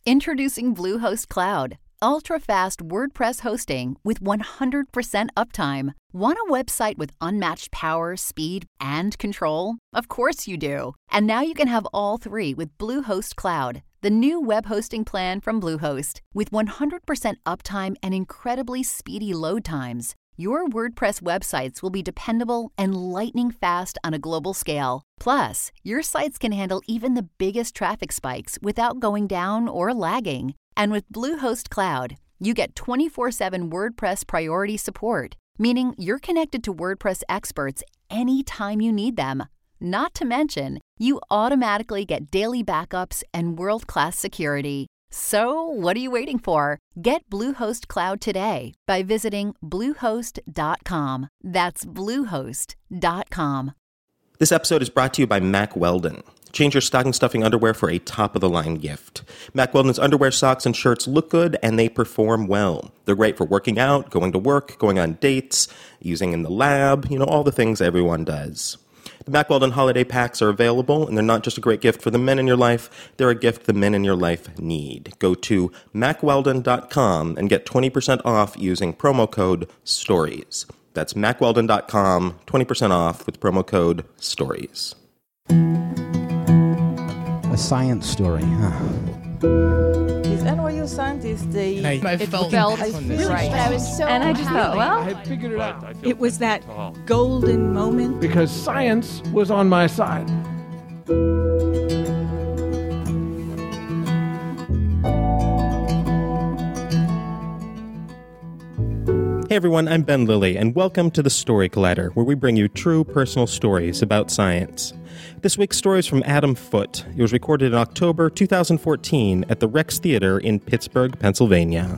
Introducing Bluehost Cloud, ultra-fast WordPress hosting with 100% uptime. Want a website with unmatched power, speed, and control? Of course you do. And now you can have all three with Bluehost Cloud, the new web hosting plan from Bluehost. With 100% uptime and incredibly speedy load times, your WordPress websites will be dependable and lightning fast on a global scale. Plus, your sites can handle even the biggest traffic spikes without going down or lagging. And with Bluehost Cloud, you get 24/7 WordPress priority support, meaning you're connected to WordPress experts anytime you need them. Not to mention, you automatically get daily backups and world-class security. So, what are you waiting for? Get Bluehost Cloud today by visiting Bluehost.com. That's Bluehost.com. This episode is brought to you by Mack Weldon. Change your stocking stuffing underwear for a top-of-the-line gift. Mack Weldon's underwear, socks, and shirts look good, and they perform well. They're great for working out, going to work, going on dates, using in the lab, all the things everyone does. The Mack Weldon holiday packs are available, and they're not just a great gift for the men in your life, they're a gift the men in your life need. Go to MackWeldon.com and get 20% off using promo code STORIES. That's MackWeldon.com, 20% off with promo code STORIES. A science story, huh? These NYU scientists, I felt right. I was so and I just thought, well, I figured it out. it was that golden moment. Because science was on my side. Hey everyone, I'm Ben Lilly, and welcome to the Story Collider, where we bring you true personal stories about science. This week's story is from Adam Foote. It was recorded in October 2014 at the Rex Theater in Pittsburgh, Pennsylvania.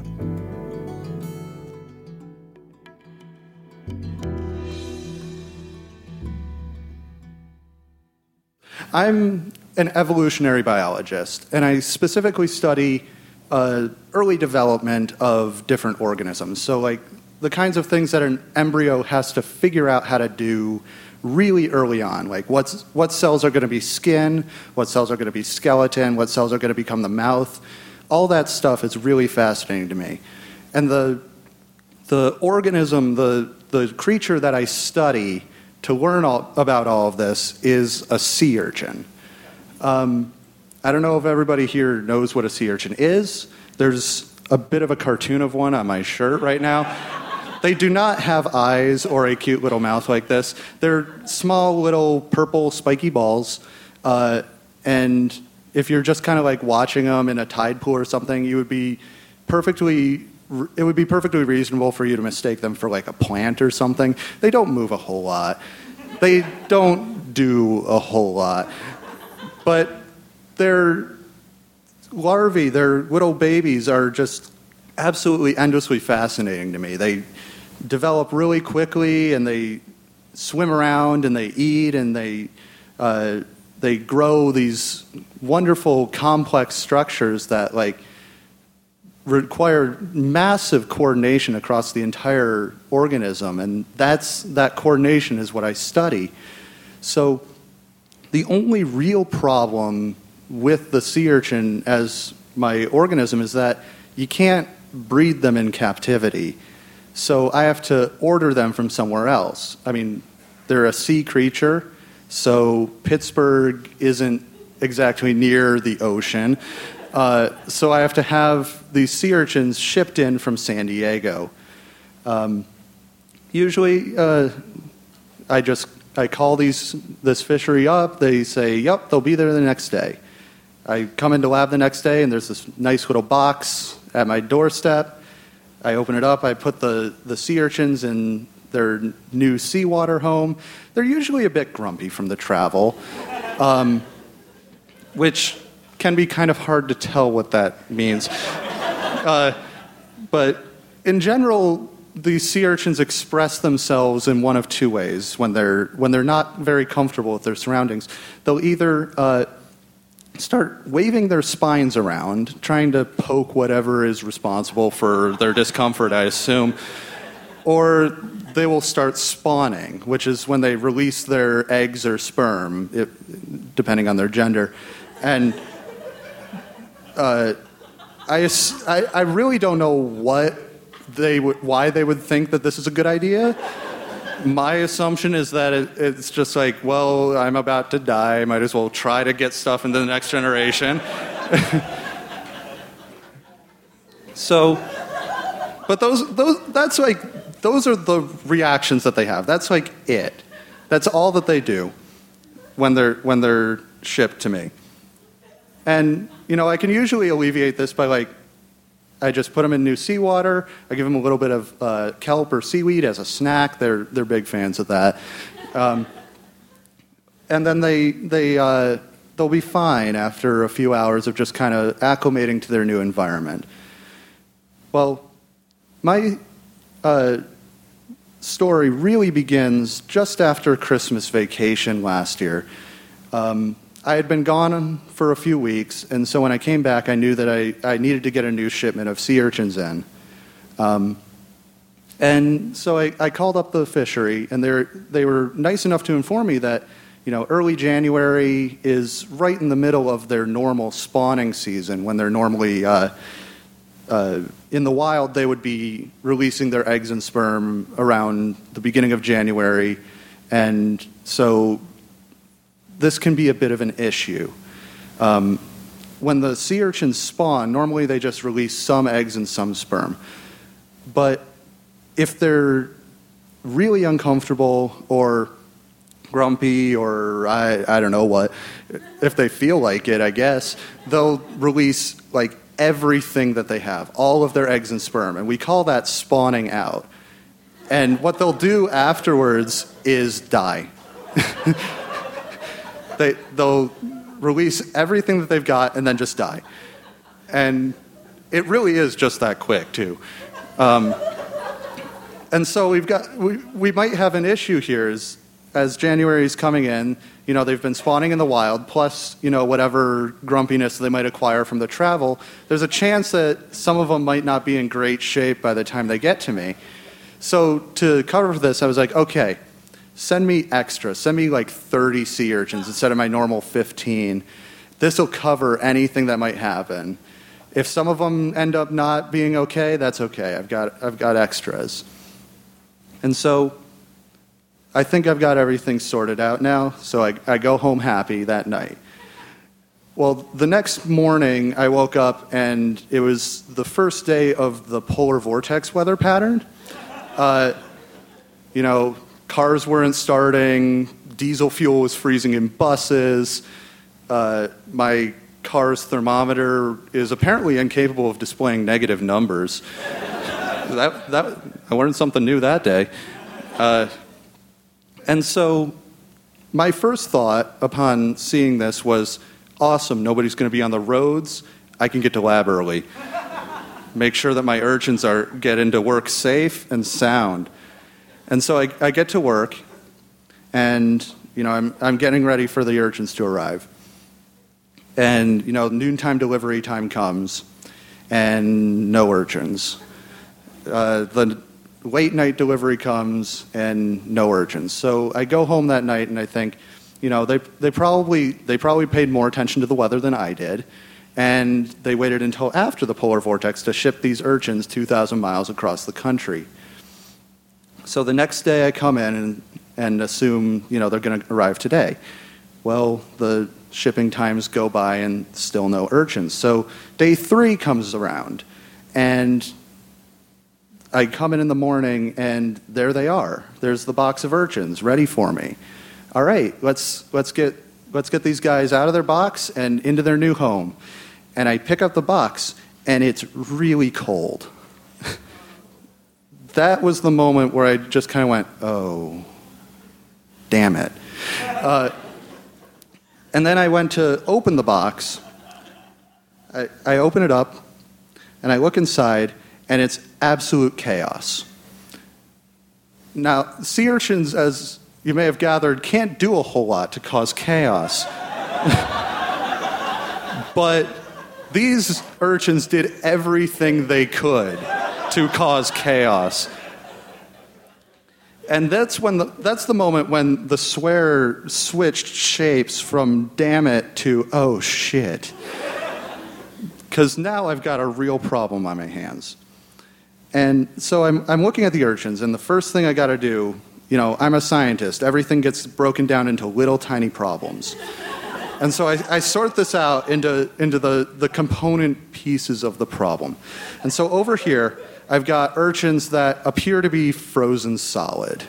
I'm an evolutionary biologist, and I specifically study early development of different organisms. So, like, the kinds of things that an embryo has to figure out how to do really early on, like what cells are going to be skin, what cells are going to be skeleton, what cells are going to become the mouth. All that stuff is really fascinating to me. And the organism, the creature that I study to learn about all of this is a sea urchin. I don't know if everybody here knows what a sea urchin is. There's a bit of a cartoon of one on my shirt right now. They do not have eyes or a cute little mouth like this. They're small little purple spiky balls, and if you're just kind of like watching them in a tide pool or something, it would be perfectly reasonable for you to mistake them for like a plant or something. They don't move a whole lot. They don't do a whole lot. But their larvae, their little babies, are just absolutely endlessly fascinating to me. They develop really quickly, and they swim around, and they eat, and they grow these wonderful, complex structures that require massive coordination across the entire organism, and that coordination is what I study. So the only real problem with the sea urchin as my organism is that you can't breed them in captivity. So I have to order them from somewhere else. I mean, they're a sea creature, so Pittsburgh isn't exactly near the ocean. So I have to have these sea urchins shipped in from San Diego. Usually, I call this fishery up. They say, "Yep, they'll be there the next day." I come into lab the next day, and there's this nice little box at my doorstep. I open it up. I put the sea urchins in their new seawater home. They're usually a bit grumpy from the travel, which can be kind of hard to tell what that means. But in general, these sea urchins express themselves in one of two ways when they're not very comfortable with their surroundings. They'll either start waving their spines around, trying to poke whatever is responsible for their discomfort, I assume, or they will start spawning, which is when they release their eggs or sperm, depending on their gender. And I really don't know why they would think that this is a good idea. My assumption is that it's just like, well, I'm about to die. I might as well try to get stuff into the next generation. So, but those are the reactions that they have. That's like it. That's all that they do when they're shipped to me. And I can usually alleviate this by I just put them in new seawater. I give them a little bit of kelp or seaweed as a snack. They're big fans of that. And then they'll be fine after a few hours of just kind of acclimating to their new environment. Well, my story really begins just after Christmas vacation last year. I had been gone for a few weeks, and so when I came back, I knew that I needed to get a new shipment of sea urchins in. And so I called up the fishery, and they were nice enough to inform me that early January is right in the middle of their normal spawning season, when they're normally in the wild. They would be releasing their eggs and sperm around the beginning of January, and so this can be a bit of an issue. When the sea urchins spawn, normally they just release some eggs and some sperm. But if they're really uncomfortable or grumpy or I don't know what, if they feel like it, I guess, they'll release everything that they have, all of their eggs and sperm, and we call that spawning out. And what they'll do afterwards is die. They'll release everything that they've got and then just die. And it really is just that quick, too. And so we might have an issue here as January is coming in. They've been spawning in the wild, plus, whatever grumpiness they might acquire from the travel. There's a chance that some of them might not be in great shape by the time they get to me. So to cover for this, I was like, okay, send me extra. Send me 30 sea urchins instead of my normal 15. This will cover anything that might happen. If some of them end up not being okay, that's okay. I've got extras. And so I think I've got everything sorted out now, so I go home happy that night. Well, the next morning I woke up and it was the first day of the polar vortex weather pattern. Cars weren't starting, diesel fuel was freezing in buses, my car's thermometer is apparently incapable of displaying negative numbers. I learned something new that day. And so my first thought upon seeing this was, awesome, nobody's going to be on the roads, I can get to lab early. Make sure that my urchins get into work safe and sound. And so I get to work, and I'm getting ready for the urchins to arrive. And noontime delivery time comes, and no urchins. The late night delivery comes, and no urchins. So I go home that night, and I think, they probably paid more attention to the weather than I did, and they waited until after the polar vortex to ship these urchins 2,000 miles across the country. So the next day I come in and assume, they're going to arrive today. Well, the shipping times go by and still no urchins. So day 3 comes around, and I come in the morning, and there they are. There's the box of urchins ready for me. All right, let's get these guys out of their box and into their new home. And I pick up the box, and it's really cold. That was the moment where I just kind of went, oh, damn it. And then I went to open the box. I open it up, and I look inside, and it's absolute chaos. Now, sea urchins, as you may have gathered, can't do a whole lot to cause chaos. But these urchins did everything they could to cause chaos. And that's the moment when the swear switched shapes from damn it to oh shit. because now I've got a real problem on my hands. And so I'm looking at the urchins, and the first thing I got to do, I'm a scientist. Everything gets broken down into little tiny problems. And so I sort this out into the component pieces of the problem. And so over here, I've got urchins that appear to be frozen solid.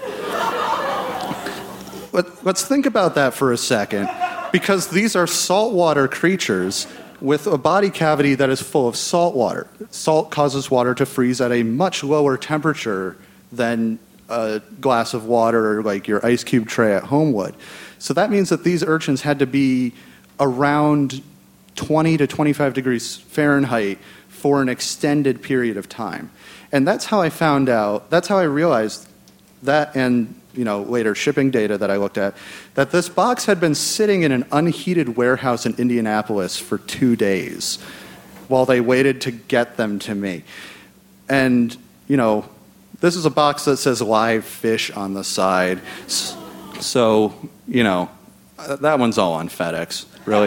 Let's think about that for a second, because these are saltwater creatures with a body cavity that is full of salt water. Salt causes water to freeze at a much lower temperature than a glass of water or like your ice cube tray at home would. So that means that these urchins had to be around 20 to 25 degrees Fahrenheit for an extended period of time. And that's how I found out, that's how I realized that, and later shipping data that I looked at, that this box had been sitting in an unheated warehouse in Indianapolis for 2 days while they waited to get them to me. And, this is a box that says live fish on the side. So, that one's all on FedEx, really.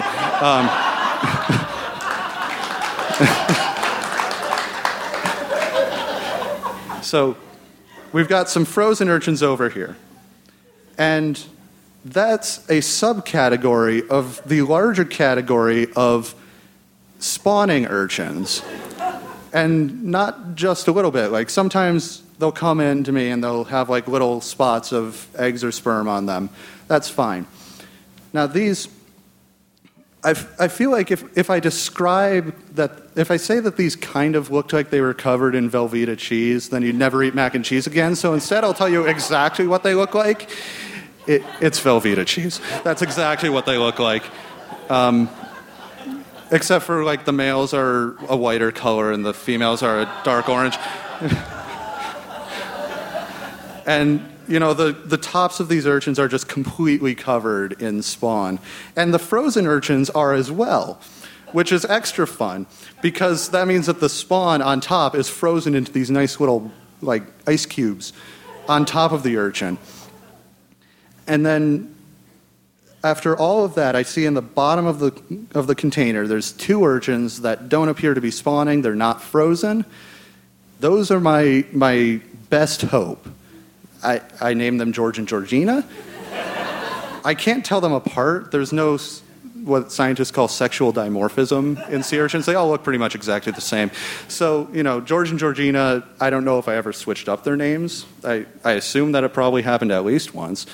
So we've got some frozen urchins over here. And that's a subcategory of the larger category of spawning urchins. And not just a little bit. Like sometimes they'll come in to me and they'll have like little spots of eggs or sperm on them. That's fine. Now these, I feel like if I describe that, if I say that these kind of looked like they were covered in Velveeta cheese, then you'd never eat mac and cheese again. So instead I'll tell you exactly what they look like. It's Velveeta cheese. That's exactly what they look like. Except for like the males are a whiter color and the females are a dark orange. And the tops of these urchins are just completely covered in spawn. And the frozen urchins are as well, which is extra fun because that means that the spawn on top is frozen into these nice little like ice cubes on top of the urchin. And then after all of that, I see in the bottom of the container, there's 2 urchins that don't appear to be spawning. They're not frozen. Those are my best hope. I named them George and Georgina. I can't tell them apart. There's no what scientists call sexual dimorphism in sea urchins. They all look pretty much exactly the same. So, George and Georgina, I don't know if I ever switched up their names. I assume that it probably happened at least once.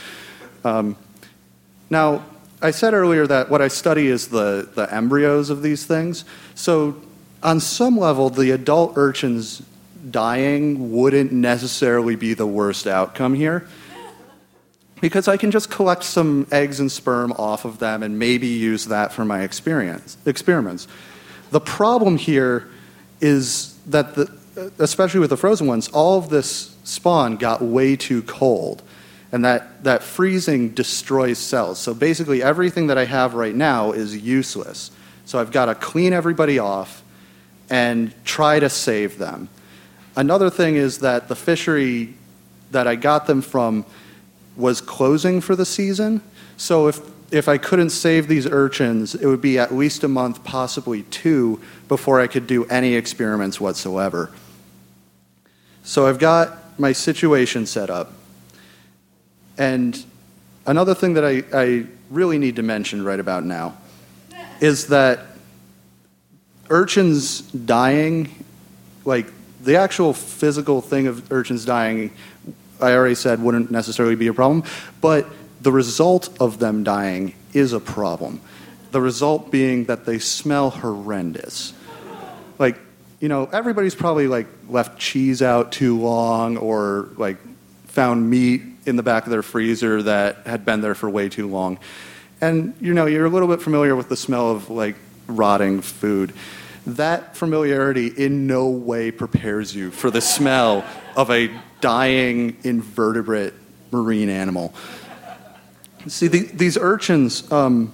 Now, I said earlier that what I study is the embryos of these things. So, on some level, the adult urchins dying wouldn't necessarily be the worst outcome here, because I can just collect some eggs and sperm off of them and maybe use that for my experiments. The problem here is that, especially with the frozen ones, all of this spawn got way too cold, and that freezing destroys cells. So basically everything that I have right now is useless. So I've got to clean everybody off and try to save them. Another thing is that the fishery that I got them from was closing for the season. So if I couldn't save these urchins, it would be at least a month, possibly 2, before I could do any experiments whatsoever. So I've got my situation set up. And another thing that I really need to mention right about now is that urchins dying, like the actual physical thing of urchins dying, I already said wouldn't necessarily be a problem, but the result of them dying is a problem. The result being that they smell horrendous. Like, everybody's probably like left cheese out too long or like found meat in the back of their freezer that had been there for way too long. And, you're a little bit familiar with the smell of like rotting food. That familiarity in no way prepares you for the smell of a dying invertebrate marine animal. See, these urchins,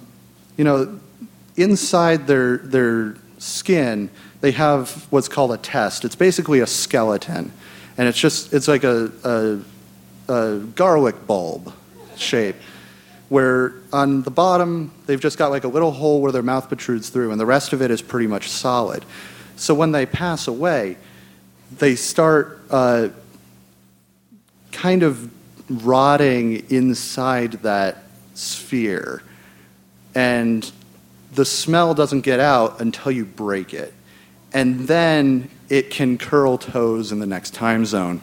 inside their skin, they have what's called a test. It's basically a skeleton, and it's like a garlic bulb shape. where on the bottom, they've just got like a little hole where their mouth protrudes through, and the rest of it is pretty much solid. So when they pass away, they start kind of rotting inside that sphere. And the smell doesn't get out until you break it. And then it can curl toes in the next time zone.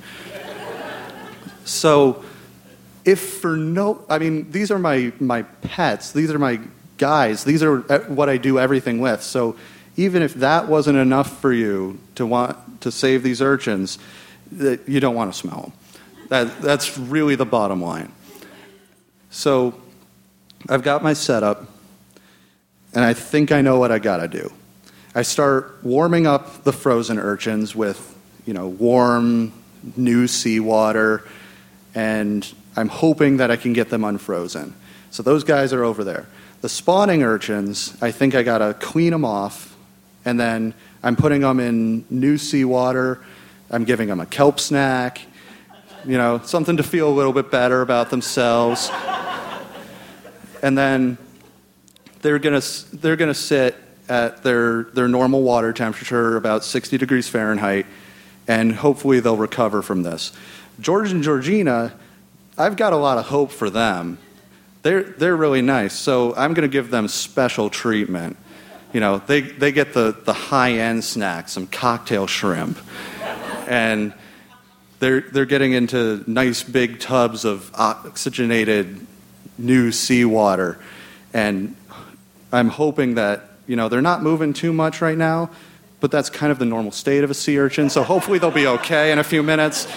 So these are my pets. These are my guys. These are what I do everything with. So even if that wasn't enough for you to want to save these urchins, you don't want to smell them. That's really the bottom line. So I've got my setup, and I think I know what I got to do. I start warming up the frozen urchins with, warm, new seawater, and I'm hoping that I can get them unfrozen. So those guys are over there. The spawning urchins, I think I got to clean them off, and then I'm putting them in new seawater. I'm giving them a kelp snack, something to feel a little bit better about themselves. And then they're gonna sit at their normal water temperature, about 60 degrees Fahrenheit, and hopefully they'll recover from this. George and Georgina, I've got a lot of hope for them. They're really nice, so I'm going to give them special treatment. They get the high-end snacks, some cocktail shrimp, and they're getting into nice big tubs of oxygenated new seawater, and I'm hoping that they're not moving too much right now, but that's kind of the normal state of a sea urchin, so hopefully they'll be okay in a few minutes.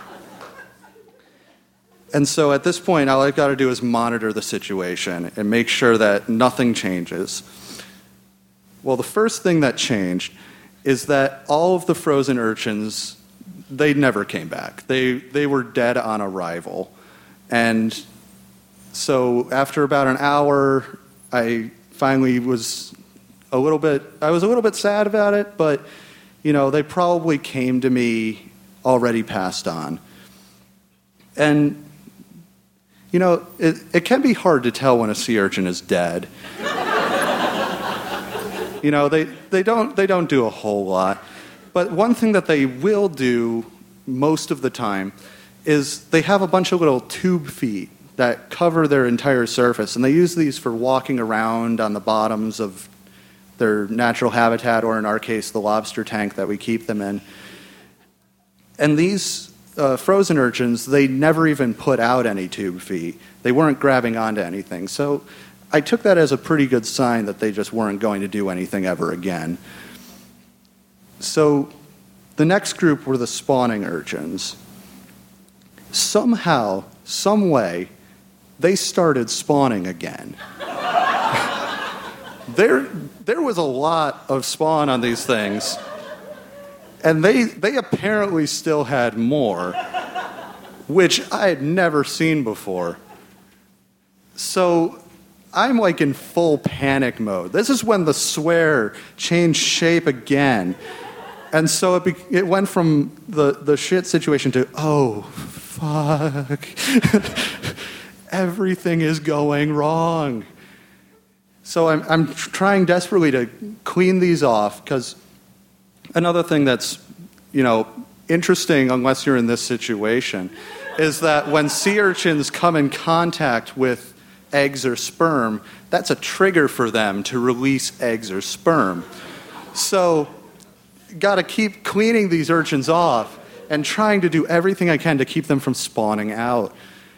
And so at this point, all I've got to do is monitor the situation and make sure that nothing changes. Well, the first thing that changed is that all of the frozen urchins, they never came back. They were dead on arrival. And so after about an hour, I finally was a little bit sad about it, but they probably came to me already passed on. And it can be hard to tell when a sea urchin is dead. They don't do a whole lot. But one thing that they will do most of the time is they have a bunch of little tube feet that cover their entire surface, and they use these for walking around on the bottoms of their natural habitat, or in our case, the lobster tank that we keep them in. And these frozen urchins, they never even put out any tube feet. They weren't grabbing onto anything. So I took that as a pretty good sign that they just weren't going to do anything ever again. So the next group were the spawning urchins. Somehow, some way, they started spawning again. There was a lot of spawn on these things. And they apparently still had more, which I had never seen before. So I'm like in full panic mode. This is when the swear changed shape again. And so it went from the shit situation to, oh, fuck. Everything is going wrong. So I'm trying desperately to clean these off, because another thing that's, interesting, unless you're in this situation, is that when sea urchins come in contact with eggs or sperm, that's a trigger for them to release eggs or sperm. So, got to keep cleaning these urchins off and trying to do everything I can to keep them from spawning out.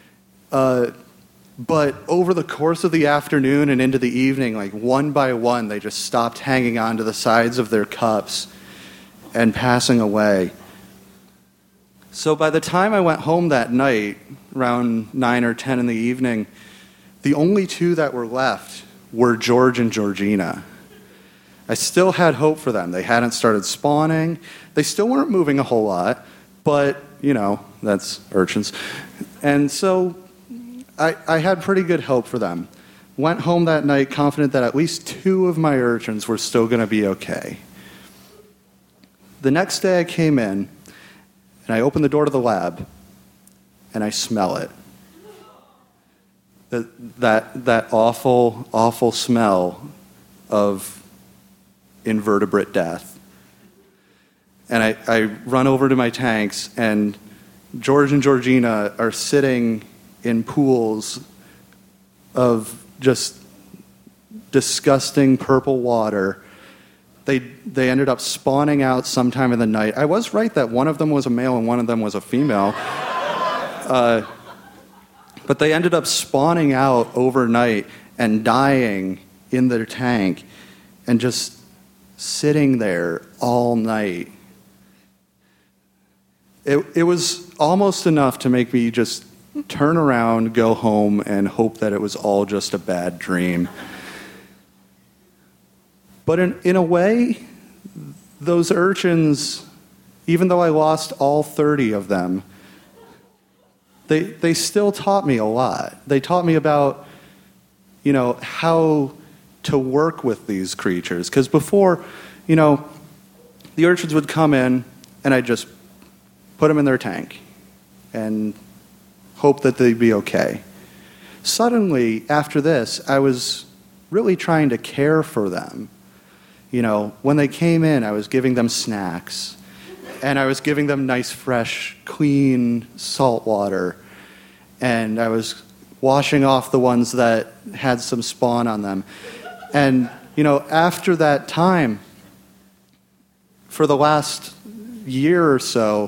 But over the course of the afternoon and into the evening, like one by one, they just stopped hanging onto the sides of their cups and passing away. So by the time I went home that night, around 9 or 10 in the evening, the only two that were left were George and Georgina. I still had hope for them. They hadn't started spawning. They still weren't moving a whole lot, but, that's urchins. And so I had pretty good hope for them. Went home that night confident that at least two of my urchins were still going to be okay. The next day I came in, and I opened the door to the lab, and I smell it. That awful, awful smell of invertebrate death. And I run over to my tanks, and George and Georgina are sitting in pools of just disgusting purple water. They ended up spawning out sometime in the night. I was right that one of them was a male and one of them was a female. But they ended up spawning out overnight and dying in their tank and just sitting there all night. It was almost enough to make me just turn around, go home, and hope that it was all just a bad dream. But in a way, those urchins, even though I lost all 30 of them, they still taught me a lot. They taught me about, how to work with these creatures. Because before, the urchins would come in, and I'd just put them in their tank and hope that they'd be okay. Suddenly, after this, I was really trying to care for them. When they came in, I was giving them snacks, and I was giving them nice, fresh, clean salt water, and I was washing off the ones that had some spawn on them. And, after that time, for the last year or so,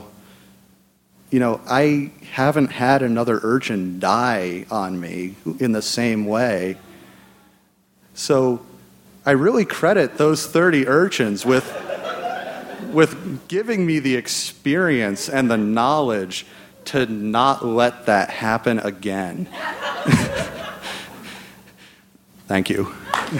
I haven't had another urchin die on me in the same way. So I really credit those 30 urchins with giving me the experience and the knowledge to not let that happen again. Thank you.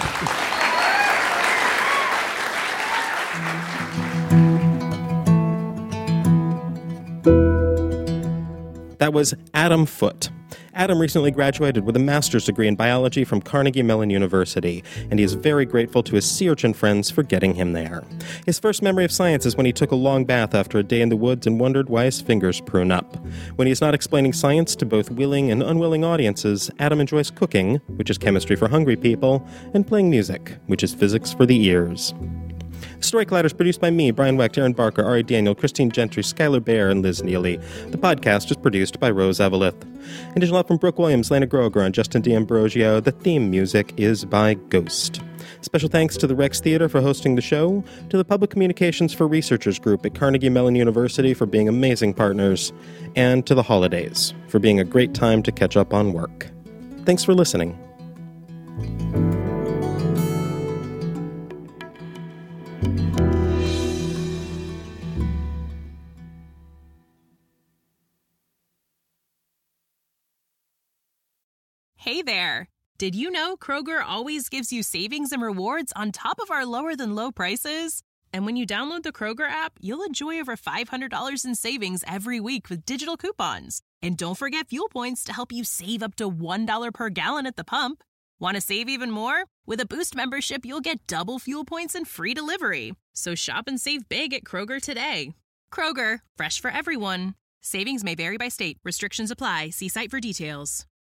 That was Adam Foote. Adam recently graduated with a master's degree in biology from Carnegie Mellon University, and he is very grateful to his sea urchin friends for getting him there. His first memory of science is when he took a long bath after a day in the woods and wondered why his fingers prune up. When he is not explaining science to both willing and unwilling audiences, Adam enjoys cooking, which is chemistry for hungry people, and playing music, which is physics for the ears. Story Collider is produced by me, Brian Wecht, Aaron Barker, Ari Daniel, Christine Gentry, Skylar Baer, and Liz Neely. The podcast is produced by Rose Eveleth. Additional help from Brooke Williams, Lana Groger, and Justin D'Ambrosio. The theme music is by Ghost. Special thanks to the Rex Theater for hosting the show, to the Public Communications for Researchers group at Carnegie Mellon University for being amazing partners, and to the holidays for being a great time to catch up on work. Thanks for listening. Hey there! Did you know Kroger always gives you savings and rewards on top of our lower-than-low prices? And when you download the Kroger app, you'll enjoy over $500 in savings every week with digital coupons. And don't forget fuel points to help you save up to $1 per gallon at the pump. Want to save even more? With a Boost membership, you'll get double fuel points and free delivery. So shop and save big at Kroger today. Kroger, fresh for everyone. Savings may vary by state. Restrictions apply. See site for details.